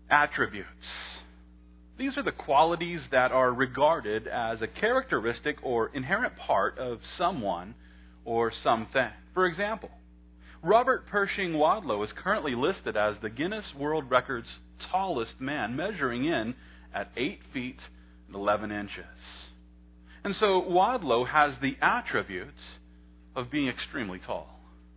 attributes. These are the qualities that are regarded as a characteristic or inherent part of someone or something. For example, Robert Pershing Wadlow is currently listed as the Guinness World Records tallest man, measuring in at 8 feet and 11 inches. And so Wadlow has the attributes of being extremely tall.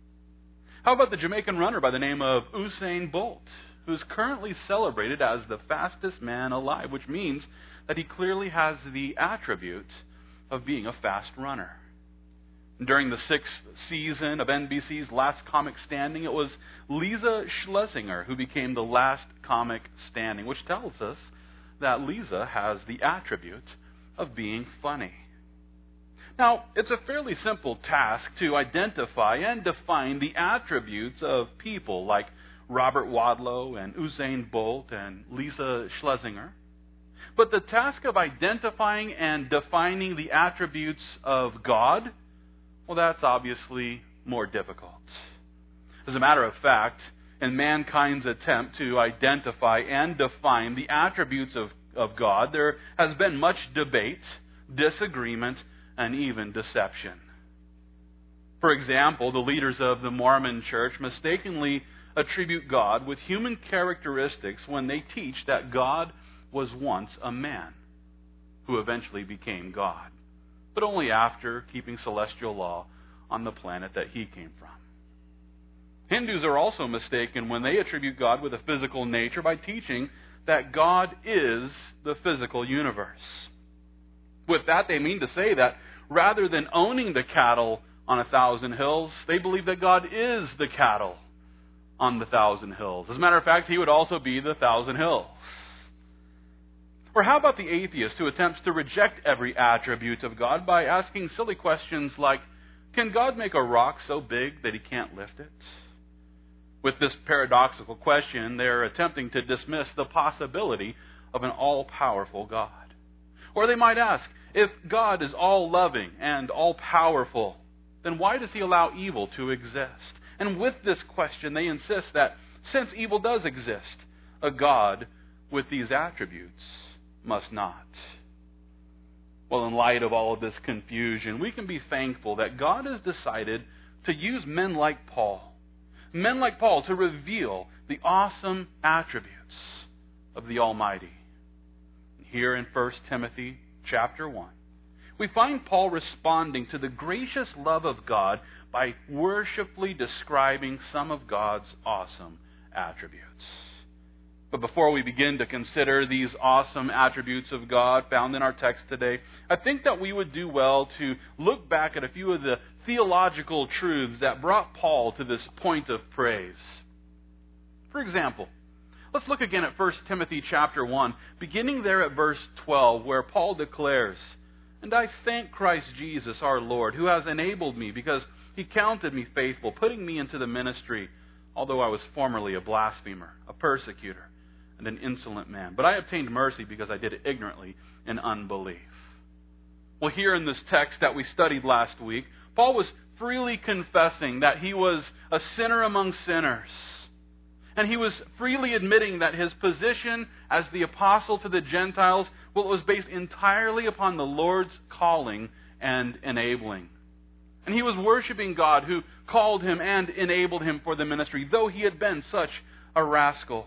How about the Jamaican runner by the name of Usain Bolt, who's currently celebrated as the fastest man alive, which means that he clearly has the attributes of being a fast runner. During the 6th season of NBC's Last Comic Standing, it was Lisa Schlesinger who became the last comic standing, which tells us that Lisa has the attributes of being funny. Now, it's a fairly simple task to identify and define the attributes of people like Robert Wadlow and Usain Bolt and Lisa Schlesinger. But the task of identifying and defining the attributes of God, well, that's obviously more difficult. As a matter of fact, in mankind's attempt to identify and define the attributes of God, there has been much debate, disagreement, and even deception. For example, the leaders of the Mormon Church mistakenly attribute God with human characteristics when they teach that God was once a man who eventually became God, but only after keeping celestial law on the planet that he came from. Hindus are also mistaken when they attribute God with a physical nature by teaching that God is the physical universe. With that, they mean to say that rather than owning the cattle on 1,000 hills, they believe that God is the cattle on the 1,000 hills. As a matter of fact, he would also be the 1,000 hills. Or how about the atheist who attempts to reject every attribute of God by asking silly questions like, can God make a rock so big that he can't lift it? With this paradoxical question, they're attempting to dismiss the possibility of an all-powerful God. Or they might ask, if God is all-loving and all-powerful, then why does he allow evil to exist? And with this question, they insist that since evil does exist, a God with these attributes must not. Well, in light of all of this confusion, we can be thankful that God has decided to use men like Paul to reveal the awesome attributes of the Almighty. Here in 1 Timothy chapter 1, we find Paul responding to the gracious love of God by worshipfully describing some of God's awesome attributes. But before we begin to consider these awesome attributes of God found in our text today, I think that we would do well to look back at a few of the theological truths that brought Paul to this point of praise. For example, let's look again at 1 Timothy chapter 1, beginning there at verse 12, where Paul declares, "And I thank Christ Jesus our Lord, who has enabled me, because he counted me faithful, putting me into the ministry, although I was formerly a blasphemer, a persecutor, and an insolent man. But I obtained mercy because I did it ignorantly in unbelief." Well, here in this text that we studied last week, Paul was freely confessing that he was a sinner among sinners. And he was freely admitting that his position as the apostle to the Gentiles, well, it was based entirely upon the Lord's calling and enabling. And he was worshiping God who called him and enabled him for the ministry, though he had been such a rascal.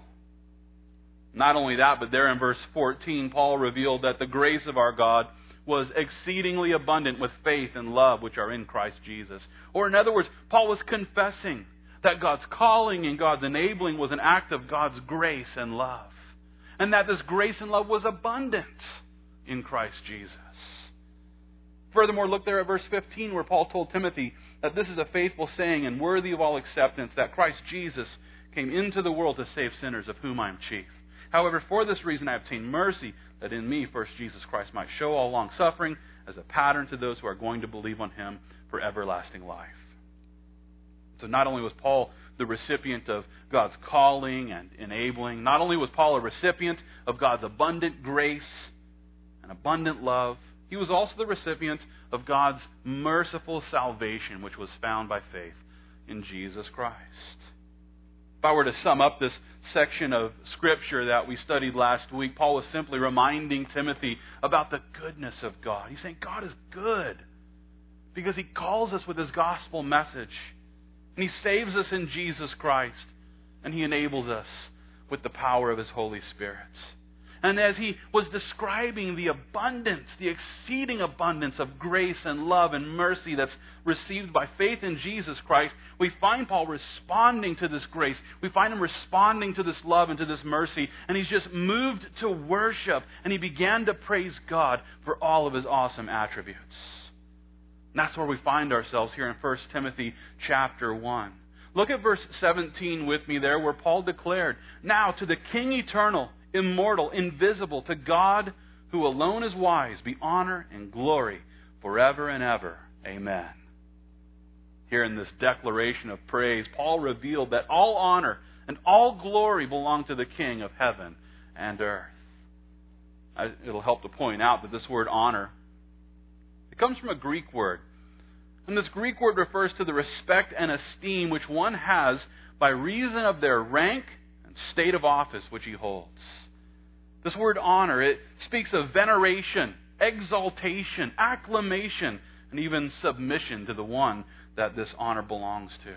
Not only that, but there in verse 14, Paul revealed that the grace of our God was exceedingly abundant with faith and love which are in Christ Jesus. Or in other words, Paul was confessing that God's calling and God's enabling was an act of God's grace and love. And that this grace and love was abundant in Christ Jesus. Furthermore, look there at verse 15 where Paul told Timothy that this is a faithful saying and worthy of all acceptance, that Christ Jesus came into the world to save sinners, of whom I am chief. However, for this reason I obtained mercy, that in me first Jesus Christ might show all long suffering as a pattern to those who are going to believe on him for everlasting life. So not only was Paul the recipient of God's calling and enabling, not only was Paul a recipient of God's abundant grace and abundant love, he was also the recipient of God's merciful salvation, which was found by faith in Jesus Christ. If I were to sum up this section of Scripture that we studied last week, Paul was simply reminding Timothy about the goodness of God. He's saying God is good because He calls us with His gospel message. And He saves us in Jesus Christ. And He enables us with the power of His Holy Spirit. And as he was describing the abundance, the exceeding abundance of grace and love and mercy that's received by faith in Jesus Christ, we find Paul responding to this grace. We find him responding to this love and to this mercy. And he's just moved to worship. And he began to praise God for all of His awesome attributes. And that's where we find ourselves here in 1 Timothy chapter 1. Look at verse 17 with me there, where Paul declared, "Now to the King eternal, immortal, invisible, to God who alone is wise, be honor and glory forever and ever. Amen." Here in this declaration of praise, Paul revealed that all honor and all glory belong to the King of heaven and earth. It'll help to point out that this word honor, it comes from a Greek word. And this Greek word refers to the respect and esteem which one has by reason of their rank and state of office which he holds. This word honor, it speaks of veneration, exaltation, acclamation, and even submission to the one that this honor belongs to.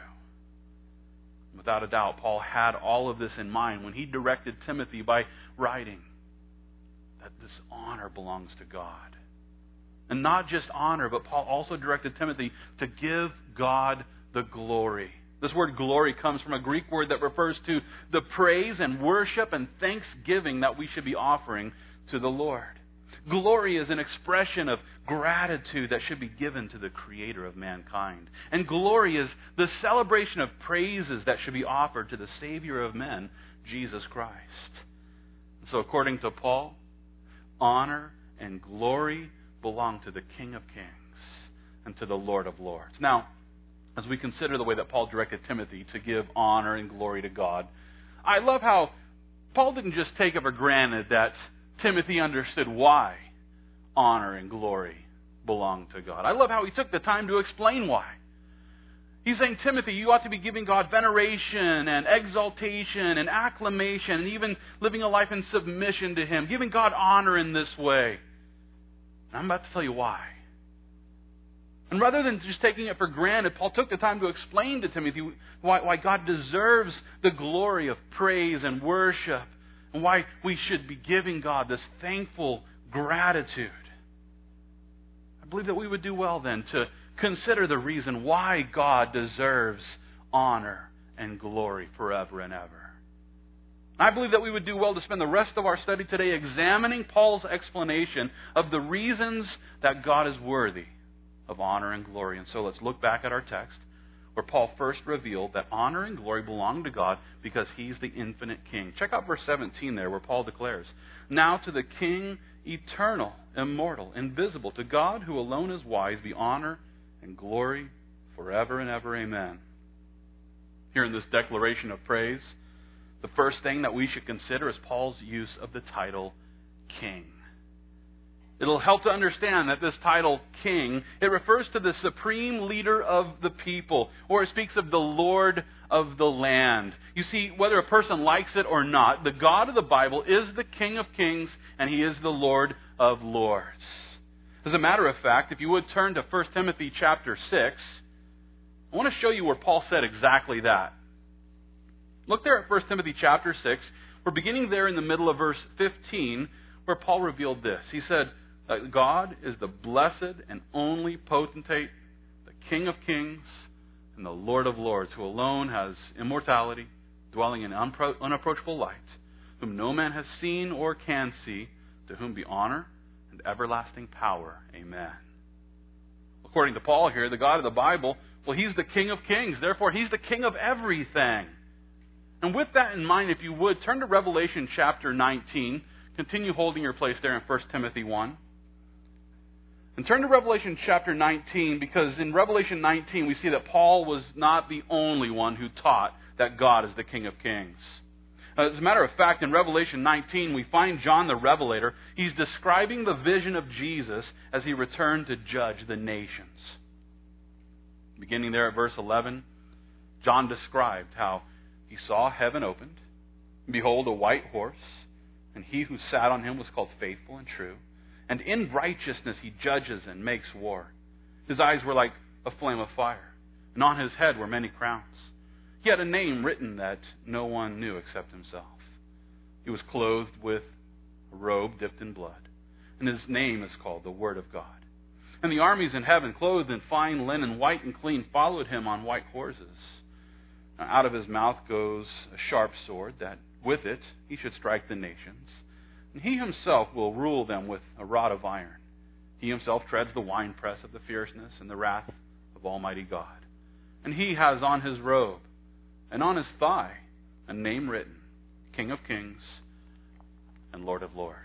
Without a doubt, Paul had all of this in mind when he directed Timothy by writing that this honor belongs to God. And not just honor, but Paul also directed Timothy to give God the glory. This word glory comes from a Greek word that refers to the praise and worship and thanksgiving that we should be offering to the Lord. Glory is an expression of gratitude that should be given to the Creator of mankind. And glory is the celebration of praises that should be offered to the Savior of men, Jesus Christ. So according to Paul, honor and glory belong to the King of Kings and to the Lord of Lords. Now, as we consider the way that Paul directed Timothy to give honor and glory to God, I love how Paul didn't just take it for granted that Timothy understood why honor and glory belong to God. I love how he took the time to explain why. He's saying, Timothy, you ought to be giving God veneration and exaltation and acclamation and even living a life in submission to Him, giving God honor in this way. And I'm about to tell you why. And rather than just taking it for granted, Paul took the time to explain to Timothy why God deserves the glory of praise and worship, and why we should be giving God this thankful gratitude. I believe that we would do well then to consider the reason why God deserves honor and glory forever and ever. I believe that we would do well to spend the rest of our study today examining Paul's explanation of the reasons that God is worthy of honor and glory. And so let's look back at our text, where Paul first revealed that honor and glory belong to God because He's the infinite King. Check out verse 17 there, where Paul declares, "Now to the King eternal, immortal, invisible, to God who alone is wise, be honor and glory forever and ever. Amen." Here in this declaration of praise, the first thing that we should consider is Paul's use of the title King. It'll help to understand that this title, King, it refers to the supreme leader of the people, or it speaks of the Lord of the land. You see, whether a person likes it or not, the God of the Bible is the King of Kings, and He is the Lord of Lords. As a matter of fact, if you would turn to 1 Timothy chapter 6, I want to show you where Paul said exactly that. Look there at 1 Timothy chapter 6. We're beginning there in the middle of verse 15, where Paul revealed this. He said that God is the blessed and only potentate, the King of Kings, and the Lord of Lords, who alone has immortality, dwelling in unapproachable light, whom no man has seen or can see, to whom be honor and everlasting power. Amen. According to Paul here, the God of the Bible, well, He's the King of Kings. Therefore, He's the King of everything. And with that in mind, if you would, turn to Revelation chapter 19. Continue holding your place there in 1 Timothy 1. And turn to Revelation chapter 19, because in Revelation 19 we see that Paul was not the only one who taught that God is the King of Kings. As a matter of fact, in Revelation 19 we find John the Revelator. He's describing the vision of Jesus as He returned to judge the nations. Beginning there at verse 11, John described how he saw heaven opened, and behold, a white horse, and he who sat on him was called Faithful and True, and in righteousness he judges and makes war. His eyes were like a flame of fire, and on his head were many crowns. He had a name written that no one knew except himself. He was clothed with a robe dipped in blood, and his name is called the Word of God. And the armies in heaven, clothed in fine linen, white and clean, followed him on white horses. Now, out of his mouth goes a sharp sword, that with it he should strike the nations. And he himself will rule them with a rod of iron. He himself treads the winepress of the fierceness and the wrath of Almighty God. And he has on his robe and on his thigh a name written, King of Kings and Lord of Lords.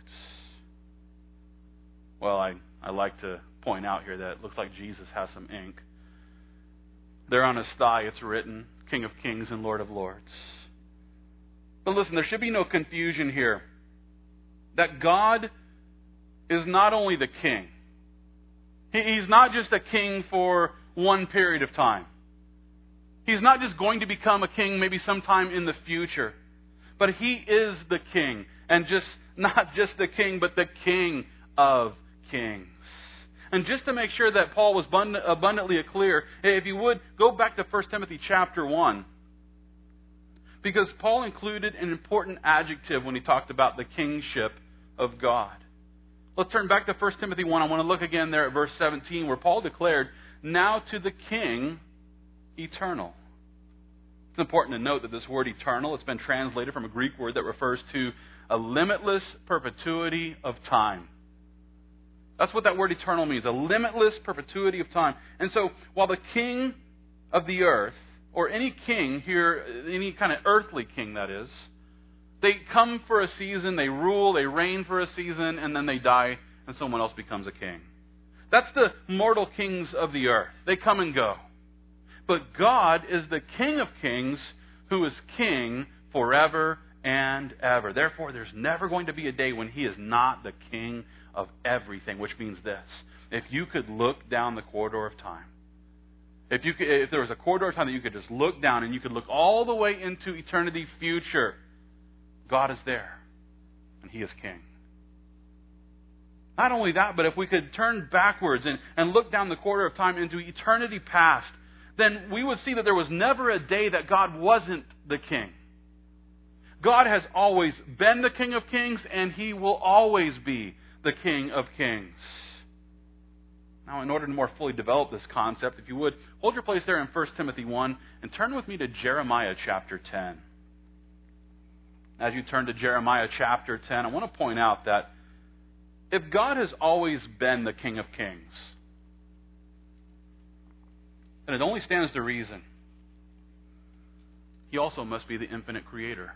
Well, I like to point out here that it looks like Jesus has some ink. There on his thigh it's written, King of Kings and Lord of Lords. But listen, there should be no confusion here that God is not only the king. He's not just a king for one period of time. He's not just going to become a king maybe sometime in the future. But he is the king. And not just the king, but the King of Kings. And just to make sure that Paul was abundantly clear, if you would, go back to 1 Timothy chapter 1. Because Paul included an important adjective when he talked about the kingship of God. Let's turn back to 1 Timothy 1. I want to look again there at verse 17, where Paul declared, Now to the King, eternal. It's important to note that this word eternal, it's been translated from a Greek word that refers to a limitless perpetuity of time. That's what that word eternal means, a limitless perpetuity of time. And so, while the king of the earth, or any king here, any kind of earthly king that is, they come for a season, they rule, they reign for a season, and then they die, and someone else becomes a king. That's the mortal kings of the earth. They come and go. But God is the King of Kings, who is king forever and ever. Therefore, there's never going to be a day when he is not the king of everything, which means this. If you could look down the corridor of time, if there was a corridor of time that you could just look down and you could look all the way into eternity future, God is there, and he is king. Not only that, but if we could turn backwards and look down the corridor of time into eternity past, then we would see that there was never a day that God wasn't the king. God has always been the King of Kings, and he will always be the King of Kings. Now, in order to more fully develop this concept, if you would, hold your place there in 1 Timothy 1 and turn with me to Jeremiah chapter 10. As you turn to Jeremiah chapter 10, I want to point out that if God has always been the King of Kings, then it only stands to reason he also must be the infinite creator.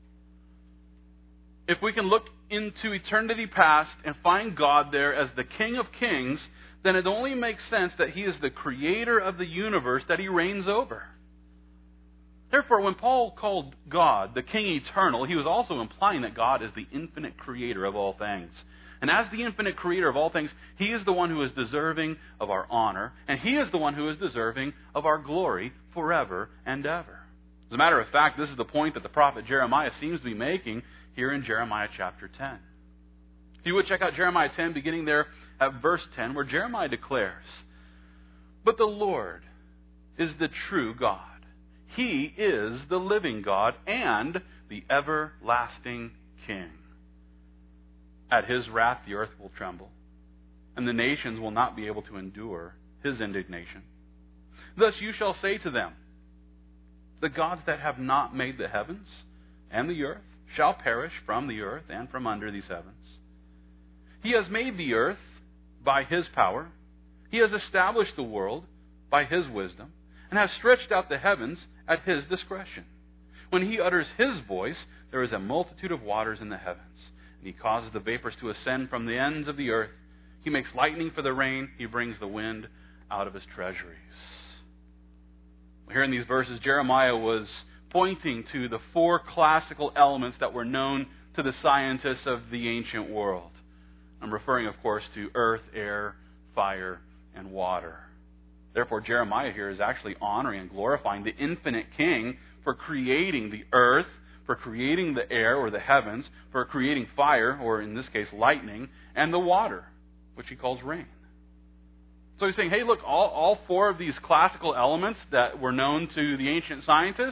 If we can look into eternity past and find God there as the King of Kings, then it only makes sense that he is the creator of the universe that he reigns over. Therefore, when Paul called God the King eternal, he was also implying that God is the infinite creator of all things. And as the infinite creator of all things, he is the one who is deserving of our honor, and he is the one who is deserving of our glory forever and ever. As a matter of fact, this is the point that the prophet Jeremiah seems to be making here in Jeremiah chapter 10. If you would check out Jeremiah 10, beginning there at verse 10, where Jeremiah declares, But the Lord is the true God. He is the living God and the everlasting King. At his wrath the earth will tremble, and the nations will not be able to endure his indignation. Thus you shall say to them, The gods that have not made the heavens and the earth shall perish from the earth and from under these heavens. He has made the earth by his power. He has established the world by his wisdom, and has stretched out the heavens at his discretion. When he utters his voice, there is a multitude of waters in the heavens. And he causes the vapors to ascend from the ends of the earth. He makes lightning for the rain. He brings the wind out of his treasuries. Here in these verses, Jeremiah was pointing to the four classical elements that were known to the scientists of the ancient world. I'm referring, of course, to earth, air, fire, and water. Therefore, Jeremiah here is actually honoring and glorifying the infinite King for creating the earth, for creating the air or the heavens, for creating fire, or in this case lightning, and the water, which he calls rain. So he's saying, hey, look, all four of these classical elements that were known to the ancient scientists,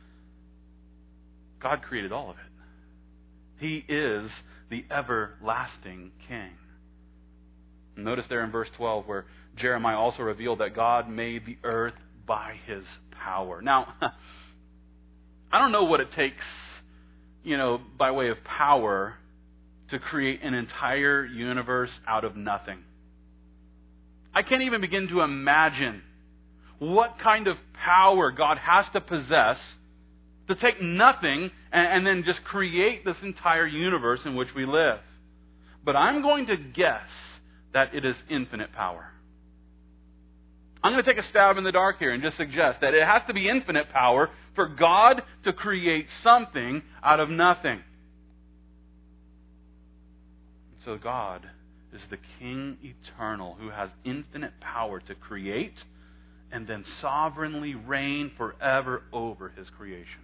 God created all of it. He is the everlasting King. Notice there in verse 12 where Jeremiah also revealed that God made the earth by His power. Now, I don't know what it takes, by way of power to create an entire universe out of nothing. I can't even begin to imagine what kind of power God has to possess to take nothing and then just create this entire universe in which we live. But I'm going to guess that it is infinite power. I'm going to take a stab in the dark here and just suggest that it has to be infinite power for God to create something out of nothing. So God is the King eternal who has infinite power to create and then sovereignly reign forever over His creation.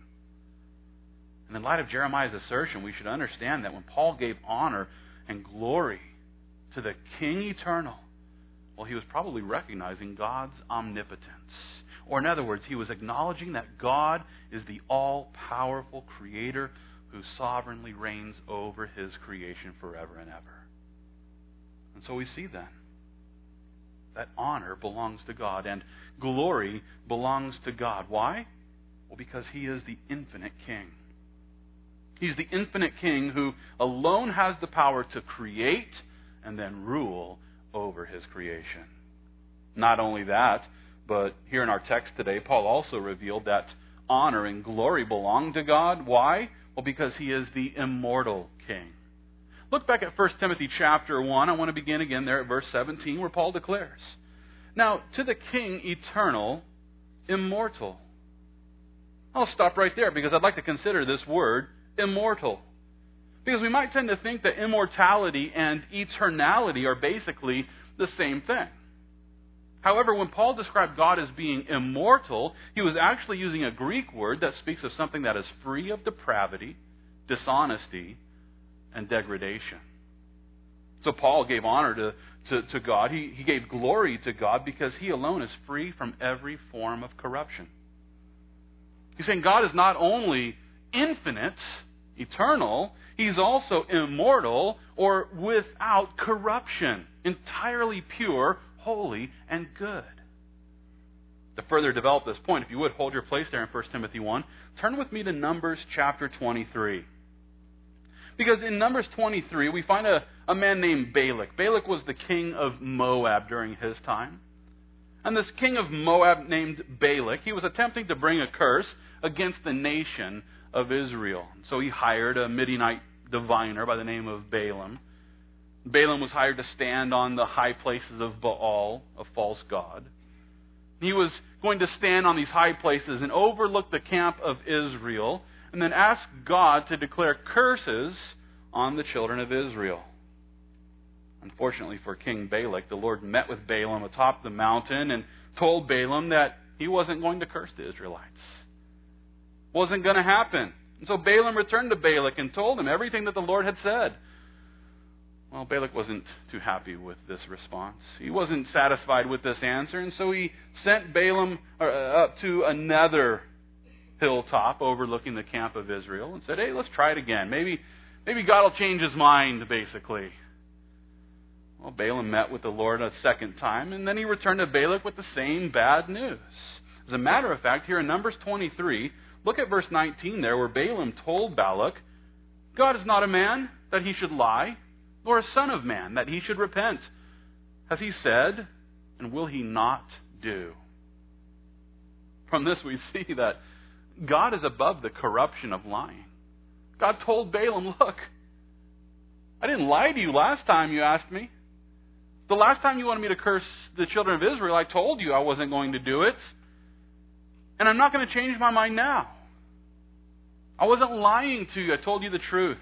And in light of Jeremiah's assertion, we should understand that when Paul gave honor and glory to the King eternal, well, he was probably recognizing God's omnipotence. Or in other words, he was acknowledging that God is the all-powerful Creator who sovereignly reigns over His creation forever and ever. And so we see then that honor belongs to God and glory belongs to God. Why? Well, because He is the infinite King. He's the infinite King who alone has the power to create and then rule over His creation. Not only that, but here in our text today, Paul also revealed that honor and glory belong to God. Why? Well, because He is the immortal King. Look back at 1 Timothy chapter 1. I want to begin again there at verse 17 where Paul declares, "Now to the King eternal, immortal." I'll stop right there because I'd like to consider this word immortal. Because we might tend to think that immortality and eternality are basically the same thing. However, when Paul described God as being immortal, he was actually using a Greek word that speaks of something that is free of depravity, dishonesty, and degradation. So Paul gave honor to God. He gave glory to God because He alone is free from every form of corruption. He's saying God is not only infinite, eternal, He's also immortal or without corruption, entirely pure, holy, and good. To further develop this point, if you would hold your place there in 1 Timothy 1, turn with me to Numbers chapter 23. Because in Numbers 23, we find a man named Balak. Balak was the king of Moab during his time. And this king of Moab named Balak, he was attempting to bring a curse against the nation of Israel. So he hired a Midianite diviner by the name of Balaam. Balaam was hired to stand on the high places of Baal, a false god. He was going to stand on these high places and overlook the camp of Israel and then ask God to declare curses on the children of Israel. Unfortunately for King Balak, the Lord met with Balaam atop the mountain and told Balaam that he wasn't going to curse the Israelites. Wasn't going to happen. And so Balaam returned to Balak and told him everything that the Lord had said. Well, Balak wasn't too happy with this response. He wasn't satisfied with this answer, and so he sent Balaam up to another hilltop overlooking the camp of Israel and said, hey, let's try it again. Maybe God will change His mind, basically. Well, Balaam met with the Lord a second time, and then he returned to Balak with the same bad news. As a matter of fact, here in Numbers 23, look at verse 19 there, where Balaam told Balak, God is not a man that He should lie, nor a son of man that He should repent. Has He said, and will He not do? From this we see that God is above the corruption of lying. God told Balaam, look, I didn't lie to you last time you asked me. The last time you wanted me to curse the children of Israel, I told you I wasn't going to do it. And I'm not going to change my mind now. I wasn't lying to you. I told you the truth.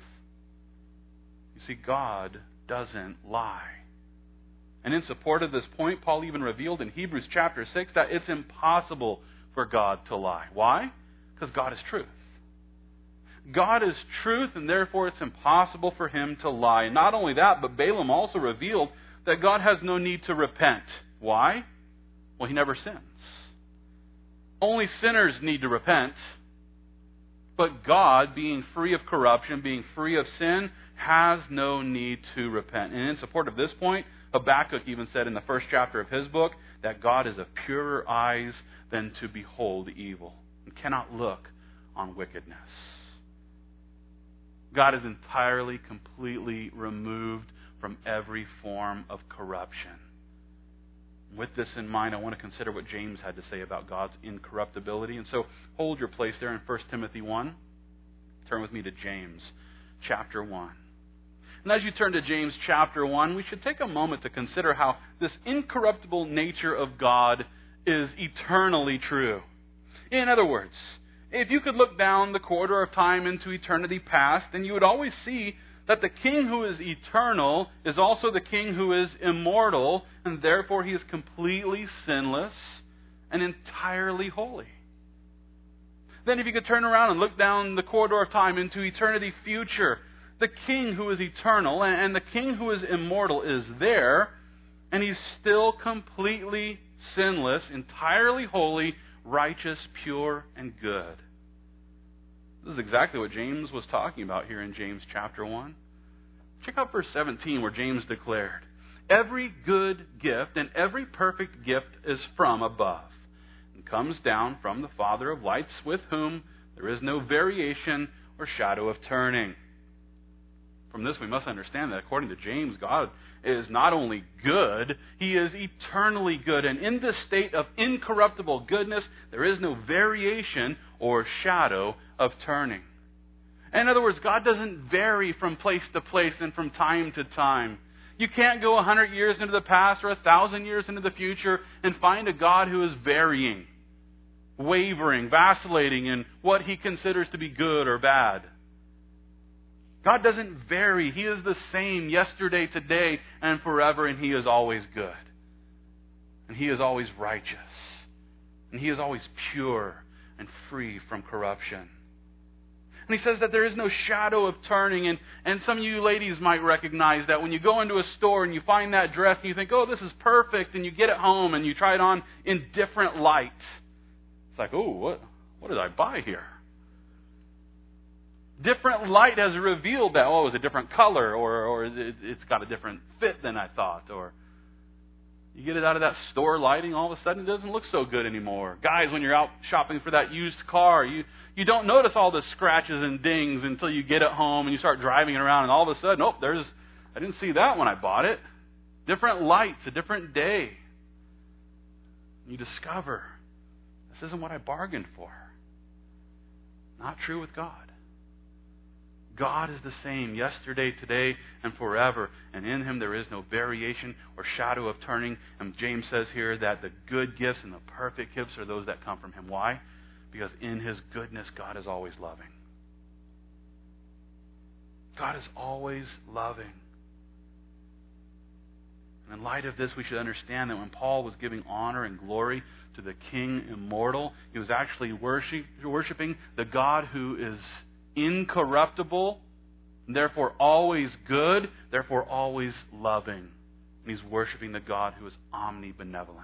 You see, God doesn't lie. And in support of this point, Paul even revealed in Hebrews chapter 6 that it's impossible for God to lie. Why? Because God is truth. God is truth, and therefore it's impossible for him to lie. And not only that, but Balaam also revealed that God has no need to repent. Why? Well, he never sins. Only sinners need to repent. But God, being free of corruption, being free of sin, has no need to repent. And in support of this point, Habakkuk even said in the first chapter of his book that God is of purer eyes than to behold evil, and cannot look on wickedness. God is entirely, completely removed from every form of corruption. With this in mind, I want to consider what James had to say about God's incorruptibility. And so hold your place there in 1 Timothy 1. Turn with me to James chapter 1. And as you turn to James chapter 1, we should take a moment to consider how this incorruptible nature of God is eternally true. In other words, if you could look down the corridor of time into eternity past, then you would always see that the King who is eternal is also the King who is immortal, and therefore he is completely sinless and entirely holy. Then if you could turn around and look down the corridor of time into eternity future, the King who is eternal and the King who is immortal is there, and he's still completely sinless, entirely holy, righteous, pure, and good. This is exactly what James was talking about here in James chapter 1. Check out verse 17 where James declared, "Every good gift and every perfect gift is from above, and comes down from the Father of lights, with whom there is no variation or shadow of turning." From this we must understand that according to James, God is not only good, he is eternally good. And in this state of incorruptible goodness, there is no variation or shadow of turning. In other words, God doesn't vary from place to place and from time to time. You can't go 100 years into the past or 1,000 years into the future and find a God who is varying, wavering, vacillating in what he considers to be good or bad. God doesn't vary. He is the same yesterday, today, and forever, and he is always good. And he is always righteous. And he is always pure and free from corruption. And he says that there is no shadow of turning. And some of you ladies might recognize that when you go into a store and you find that dress and you think, oh, this is perfect, and you get it home and you try it on in different light. It's like, oh, what did I buy here? Different light has revealed that, oh, it's a different color, or it's got a different fit than I thought. Or you get it out of that store lighting, all of a sudden it doesn't look so good anymore. Guys, when you're out shopping for that used car, you don't notice all the scratches and dings until you get it home and you start driving it around, and all of a sudden, I didn't see that when I bought it. Different lights, a different day. You discover, this isn't what I bargained for. Not true with God. God is the same yesterday, today, and forever. And in him there is no variation or shadow of turning. And James says here that the good gifts and the perfect gifts are those that come from him. Why? Because in his goodness, God is always loving. God is always loving. And in light of this, we should understand that when Paul was giving honor and glory to the King immortal, he was actually worshiping the God who is incorruptible, and therefore always good, therefore always loving. And he's worshiping the God who is omnibenevolent.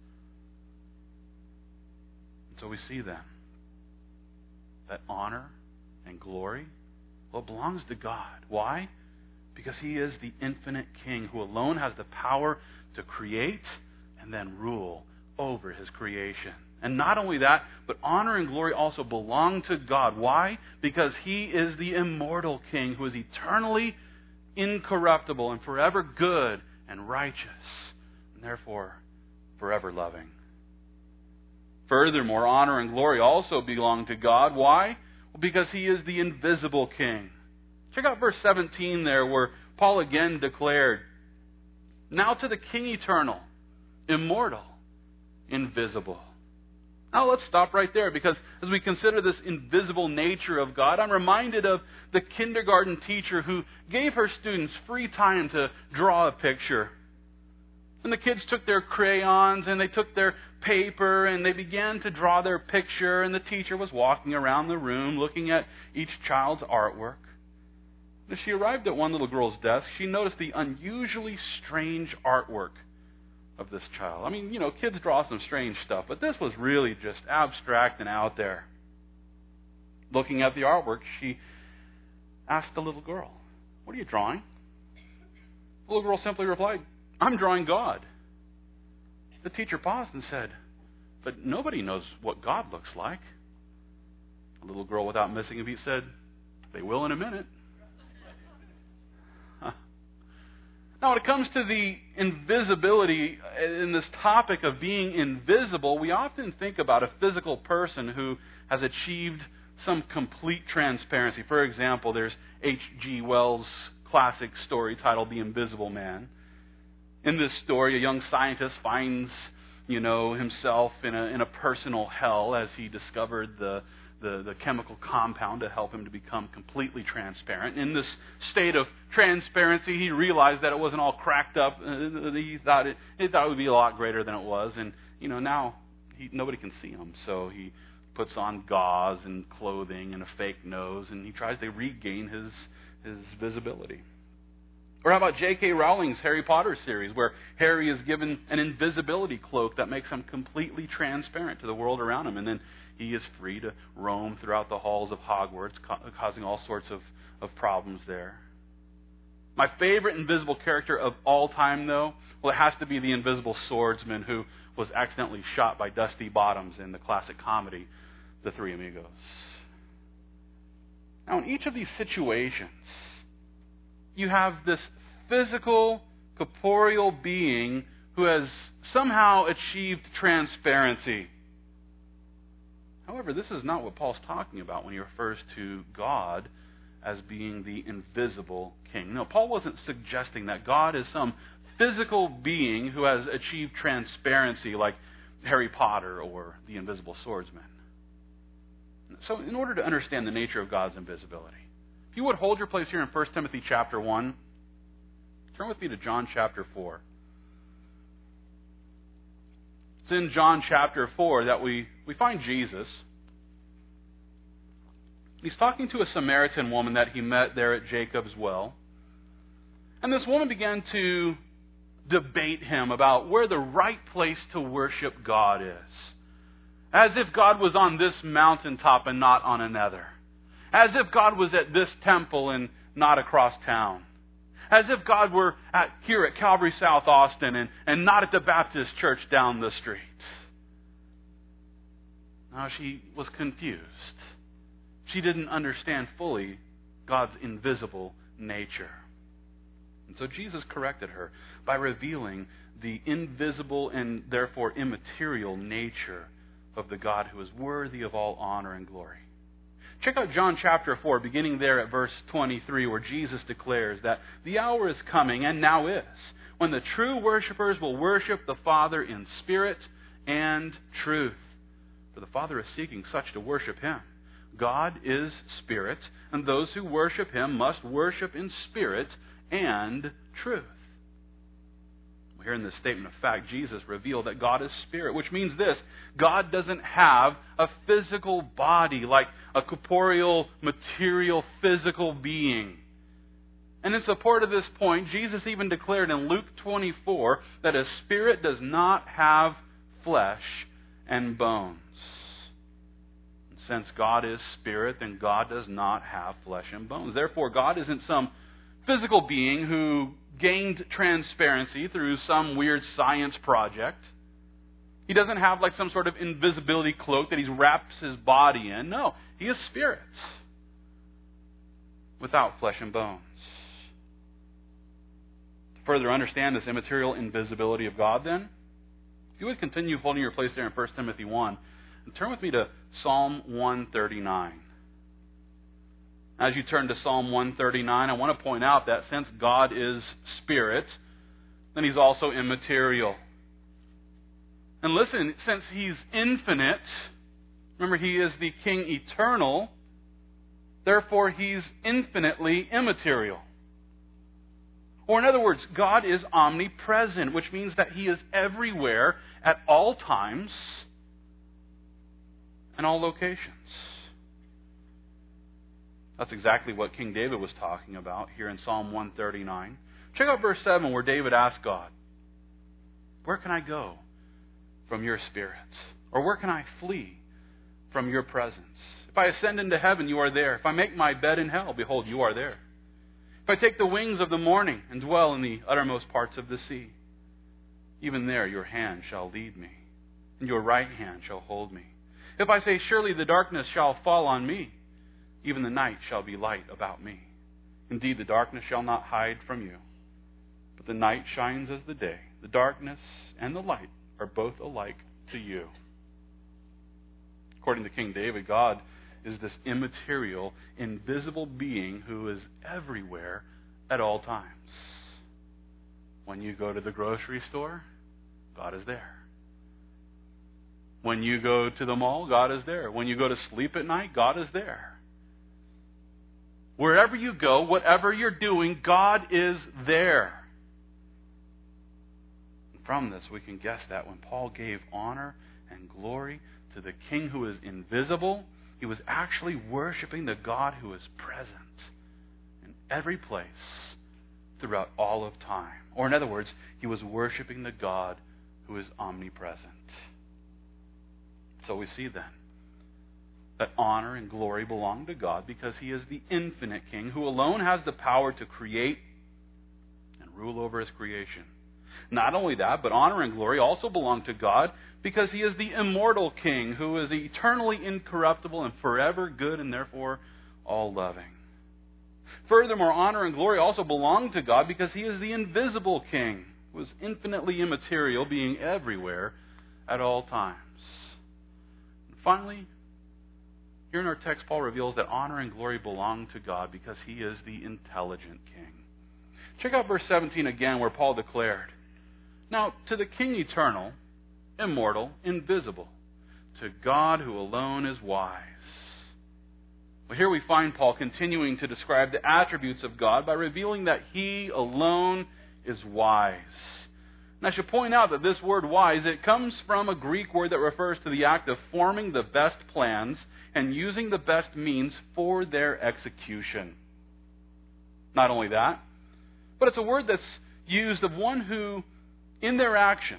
And so we see then that honor and glory, well, it belongs to God. Why? Because he is the infinite King who alone has the power to create and then rule over his creation. And not only that, but honor and glory also belong to God. Why? Because he is the immortal King who is eternally incorruptible and forever good and righteous, and therefore forever loving. Furthermore, honor and glory also belong to God. Why? Well, because he is the invisible King. Check out verse 17 there, where Paul again declared, "Now to the King eternal, immortal, invisible." Now let's stop right there, because as we consider this invisible nature of God, I'm reminded of the kindergarten teacher who gave her students free time to draw a picture. And the kids took their crayons and they took their paper, and they began to draw their picture, and the teacher was walking around the room looking at each child's artwork. As she arrived at one little girl's desk, she noticed the unusually strange artwork of this child. I mean, kids draw some strange stuff, but this was really just abstract and out there. Looking at the artwork, she asked the little girl, "What are you drawing?" The little girl simply replied, "I'm drawing God." The teacher paused and said, "But nobody knows what God looks like." The little girl, without missing a beat, said, "They will in a minute." Now, when it comes to the invisibility in this topic of being invisible, we often think about a physical person who has achieved some complete transparency. For example, there's H.G. Wells' classic story titled The Invisible Man. In this story, a young scientist finds, himself in a personal hell as he discovered the chemical compound to help him to become completely transparent. In this state of transparency, he realized that it wasn't all cracked up. He thought it would be a lot greater than it was, and now nobody can see him. So he puts on gauze and clothing and a fake nose, and he tries to regain his visibility. Or how about J.K. Rowling's Harry Potter series, where Harry is given an invisibility cloak that makes him completely transparent to the world around him, and then he is free to roam throughout the halls of Hogwarts, causing all sorts of problems there. My favorite invisible character of all time, though, well, it has to be the invisible swordsman who was accidentally shot by Dusty Bottoms in the classic comedy, The Three Amigos. Now, in each of these situations, you have this physical, corporeal being who has somehow achieved transparency. However, this is not what Paul's talking about when he refers to God as being the invisible king. No, Paul wasn't suggesting that God is some physical being who has achieved transparency like Harry Potter or the invisible swordsman. So in order to understand the nature of God's invisibility, if you would hold your place here in 1 Timothy chapter 1, turn with me to John chapter 4. It's in John chapter 4 that we find Jesus. He's talking to a Samaritan woman that he met there at Jacob's well. And this woman began to debate him about where the right place to worship God is. As if God was on this mountaintop and not on another. As if God was at this temple and not across town. As if God were here at Calvary South Austin and not at the Baptist church down the street. Now, she was confused. She didn't understand fully God's invisible nature. And so Jesus corrected her by revealing the invisible and therefore immaterial nature of the God who is worthy of all honor and glory. Check out John chapter 4, beginning there at verse 23, where Jesus declares that the hour is coming, and now is, when the true worshipers will worship the Father in spirit and truth. For the Father is seeking such to worship Him. God is spirit, and those who worship Him must worship in spirit and truth. Here in this statement of fact, Jesus revealed that God is spirit, which means this: God doesn't have a physical body like a corporeal, material, physical being. And in support of this point, Jesus even declared in Luke 24 that a spirit does not have flesh and bones. And since God is spirit, then God does not have flesh and bones. Therefore, God isn't some physical being who gained transparency through some weird science project. He doesn't have like some sort of invisibility cloak that he wraps his body in. No, he is spirit without flesh and bones. To further understand this immaterial invisibility of God, then, if you would continue holding your place there in 1 Timothy 1, and turn with me to Psalm 139. As you turn to Psalm 139, I want to point out that since God is spirit, then He's also immaterial. And listen, since He's infinite, remember He is the King eternal, therefore He's infinitely immaterial. Or in other words, God is omnipresent, which means that He is everywhere at all times and all locations. That's exactly what King David was talking about here in Psalm 139. Check out verse 7 where David asked God, "Where can I go from your Spirit? Or where can I flee from your presence? If I ascend into heaven, you are there. If I make my bed in hell, behold, you are there. If I take the wings of the morning and dwell in the uttermost parts of the sea, even there your hand shall lead me, and your right hand shall hold me. If I say, surely the darkness shall fall on me, even the night shall be light about me. Indeed, the darkness shall not hide from you, but the night shines as the day. The darkness and the light are both alike to you." According to King David, God is this immaterial, invisible being who is everywhere at all times. When you go to the grocery store, God is there. When you go to the mall, God is there. When you go to sleep at night, God is there. Wherever you go, whatever you're doing, God is there. And from this, we can guess that when Paul gave honor and glory to the King who is invisible, he was actually worshiping the God who is present in every place throughout all of time. Or in other words, he was worshiping the God who is omnipresent. So we see then that honor and glory belong to God because He is the infinite King who alone has the power to create and rule over His creation. Not only that, but honor and glory also belong to God because He is the immortal King who is eternally incorruptible and forever good and therefore all-loving. Furthermore, honor and glory also belong to God because He is the invisible King who is infinitely immaterial, being everywhere at all times. And finally, here in our text, Paul reveals that honor and glory belong to God because He is the intelligent King. Check out verse 17 again where Paul declared, "Now to the King eternal, immortal, invisible, to God who alone is wise." Well, here we find Paul continuing to describe the attributes of God by revealing that He alone is wise. And I should point out that this word wise, it comes from a Greek word that refers to the act of forming the best plans and using the best means for their execution. Not only that, but it's a word that's used of one who, in their actions,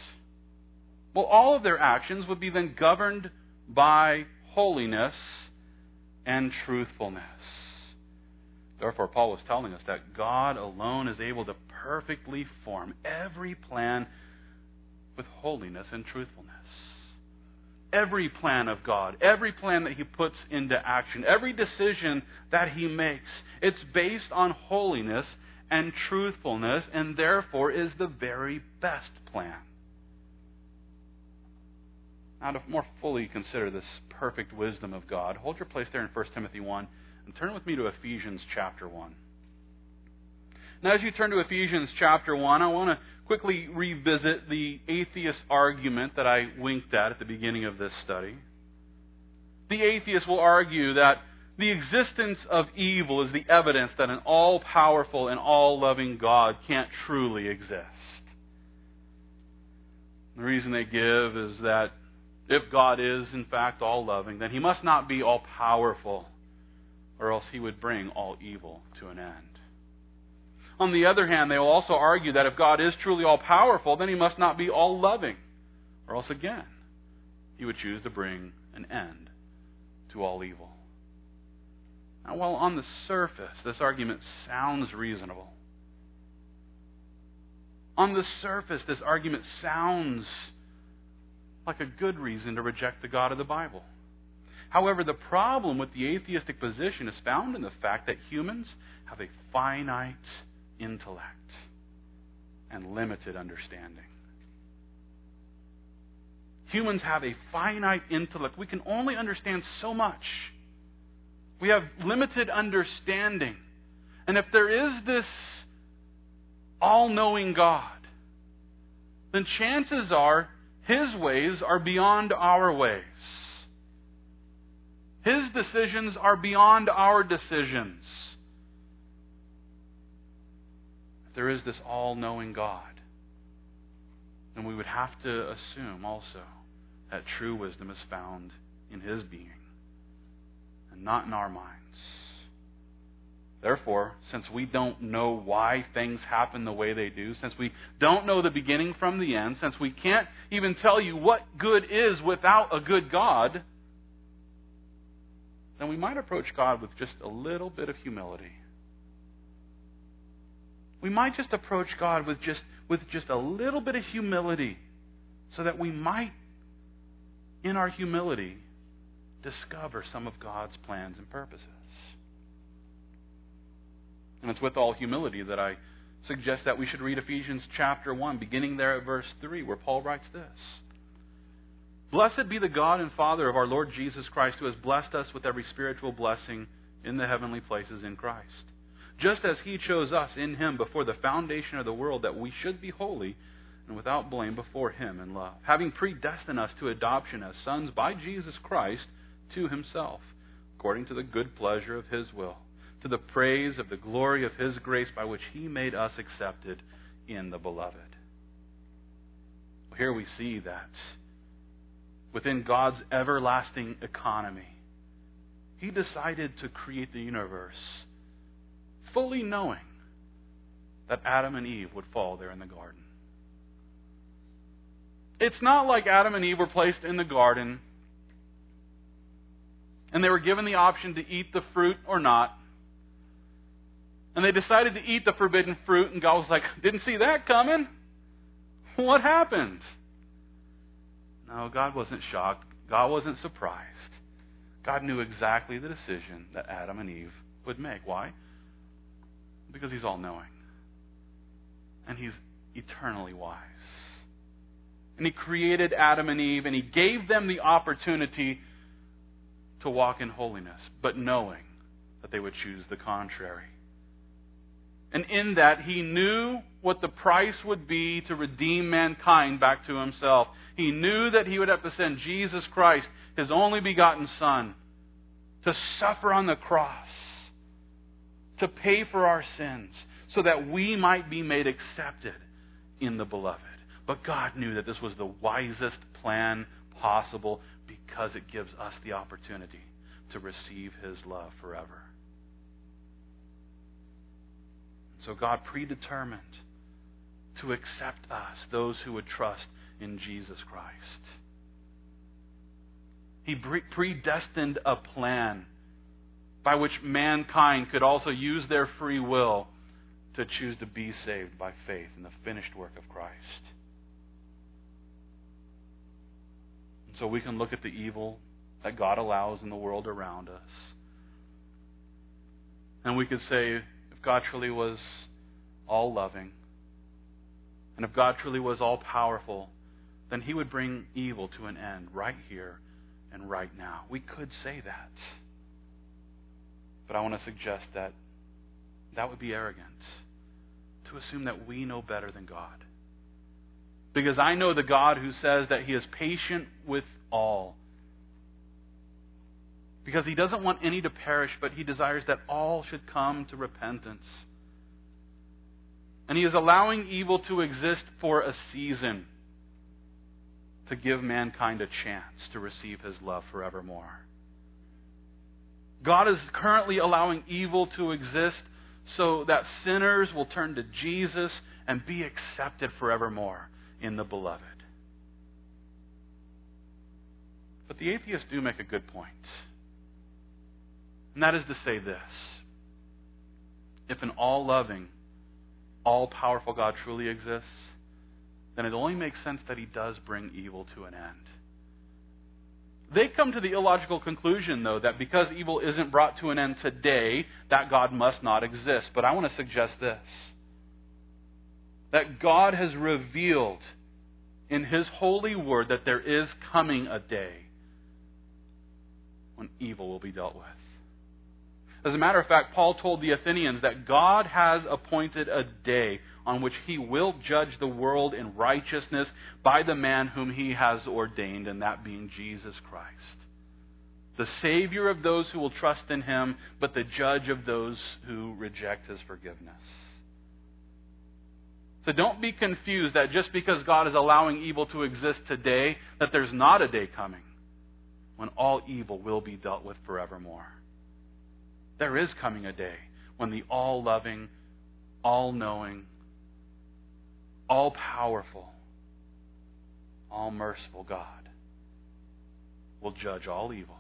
well, all of their actions would be then governed by holiness and truthfulness. Therefore, Paul was telling us that God alone is able to perfectly form every plan with holiness and truthfulness. Every plan of God, every plan that He puts into action, every decision that He makes, it's based on holiness and truthfulness, and therefore is the very best plan. Now, to more fully consider this perfect wisdom of God, hold your place there in 1 Timothy 1 and turn with me to Ephesians chapter 1. Now, as you turn to Ephesians chapter 1, I want to quickly revisit the atheist argument that I winked at the beginning of this study. The atheist will argue that the existence of evil is the evidence that an all-powerful and all-loving God can't truly exist. The reason they give is that if God is, in fact, all-loving, then He must not be all-powerful, or else He would bring all evil to an end. On the other hand, they will also argue that if God is truly all-powerful, then He must not be all-loving, or else again, He would choose to bring an end to all evil. Now, while on the surface this argument sounds reasonable, on the surface this argument sounds like a good reason to reject the God of the Bible. However, the problem with the atheistic position is found in the fact that humans have a finite intellect and limited understanding. Humans have a finite intellect. We can only understand so much. We have limited understanding. And if there is this all-knowing God, then chances are His ways are beyond our ways. His decisions are beyond our decisions. if there is this all-knowing God, then we would have to assume also that true wisdom is found in His being and not in our minds. Therefore, since we don't know why things happen the way they do, since we don't know the beginning from the end, since we can't even tell you what good is without a good God, then we might approach God with just a little bit of humility. We might just approach God with just a little bit of humility, so that we might, in our humility, discover some of God's plans and purposes. And it's with all humility that I suggest that we should read Ephesians chapter 1, beginning there at verse 3, where Paul writes this. Blessed be the God and Father of our Lord Jesus Christ, who has blessed us with every spiritual blessing in the heavenly places in Christ. Just as He chose us in Him before the foundation of the world, that we should be holy and without blame before Him in love, having predestined us to adoption as sons by Jesus Christ to Himself, according to the good pleasure of His will, to the praise of the glory of His grace, by which He made us accepted in the Beloved. Here we see that within God's everlasting economy, He decided to create the universe fully knowing that Adam and Eve would fall there in the garden. It's not like Adam and Eve were placed in the garden and they were given the option to eat the fruit or not. And they decided to eat the forbidden fruit, and God was like, didn't see that coming. What happened? No, God wasn't shocked. God wasn't surprised. God knew exactly the decision that Adam and Eve would make. Why? Because He's all-knowing. And He's eternally wise. And He created Adam and Eve, and He gave them the opportunity to walk in holiness, but knowing that they would choose the contrary. And in that, He knew what the price would be to redeem mankind back to Himself. He knew that He would have to send Jesus Christ, His only begotten Son, to suffer on the cross, to pay for our sins, so that we might be made accepted in the Beloved. But God knew that this was the wisest plan possible, because it gives us the opportunity to receive His love forever. So God predetermined to accept us, those who would trust in Jesus Christ. He predestined a plan by which mankind could also use their free will to choose to be saved by faith in the finished work of Christ. And so we can look at the evil that God allows in the world around us, and we could say, if God truly was all-loving, and if God truly was all-powerful, then He would bring evil to an end right here and right now. We could say that. But I want to suggest that that would be arrogant, to assume that we know better than God. Because I know the God who says that He is patient with all. Because He doesn't want any to perish, but He desires that all should come to repentance. And He is allowing evil to exist for a season, to give mankind a chance to receive His love forevermore. God is currently allowing evil to exist so that sinners will turn to Jesus and be accepted forevermore in the Beloved. But the atheists do make a good point. And that is to say this: if an all-loving, all-powerful God truly exists, then it only makes sense that He does bring evil to an end. They come to the illogical conclusion, though, that because evil isn't brought to an end today, that God must not exist. But I want to suggest this: that God has revealed in His holy word that there is coming a day when evil will be dealt with. As a matter of fact, Paul told the Athenians that God has appointed a day on which He will judge the world in righteousness by the man whom He has ordained, and that being Jesus Christ, the Savior of those who will trust in Him, but the judge of those who reject His forgiveness. So don't be confused that just because God is allowing evil to exist today, that there's not a day coming when all evil will be dealt with forevermore. There is coming a day when the all-loving, all-knowing, all-powerful, all-merciful God will judge all evil.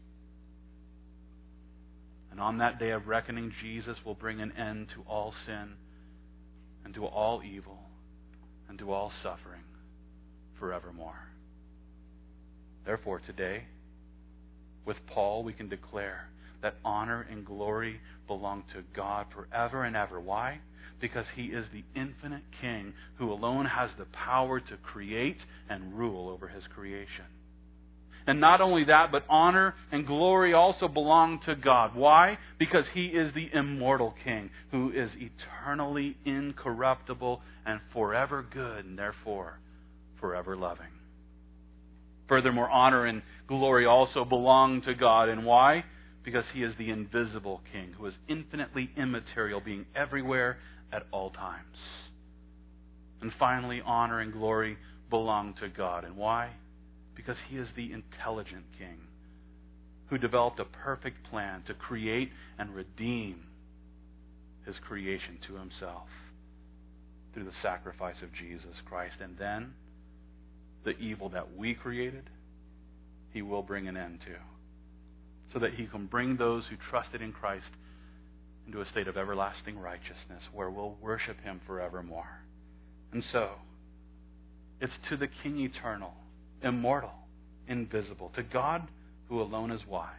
And on that day of reckoning, Jesus will bring an end to all sin and to all evil and to all suffering forevermore. Therefore, today, with Paul, we can declare that honor and glory belong to God forever and ever. Why? Because He is the infinite King who alone has the power to create and rule over His creation. And not only that, but honor and glory also belong to God. Why? Because He is the immortal King who is eternally incorruptible and forever good and therefore forever loving. Furthermore, honor and glory also belong to God. And why? Because He is the invisible King who is infinitely immaterial, being everywhere at all times. And finally, honor and glory belong to God. And why? Because He is the intelligent King who developed a perfect plan to create and redeem His creation to Himself through the sacrifice of Jesus Christ. And then, the evil that we created, He will bring an end to, so that He can bring those who trusted in Christ into a state of everlasting righteousness where we'll worship Him forevermore. And so, it's to the King eternal, immortal, invisible, to God who alone is wise,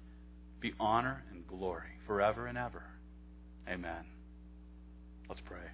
be honor and glory forever and ever. Amen. Let's pray.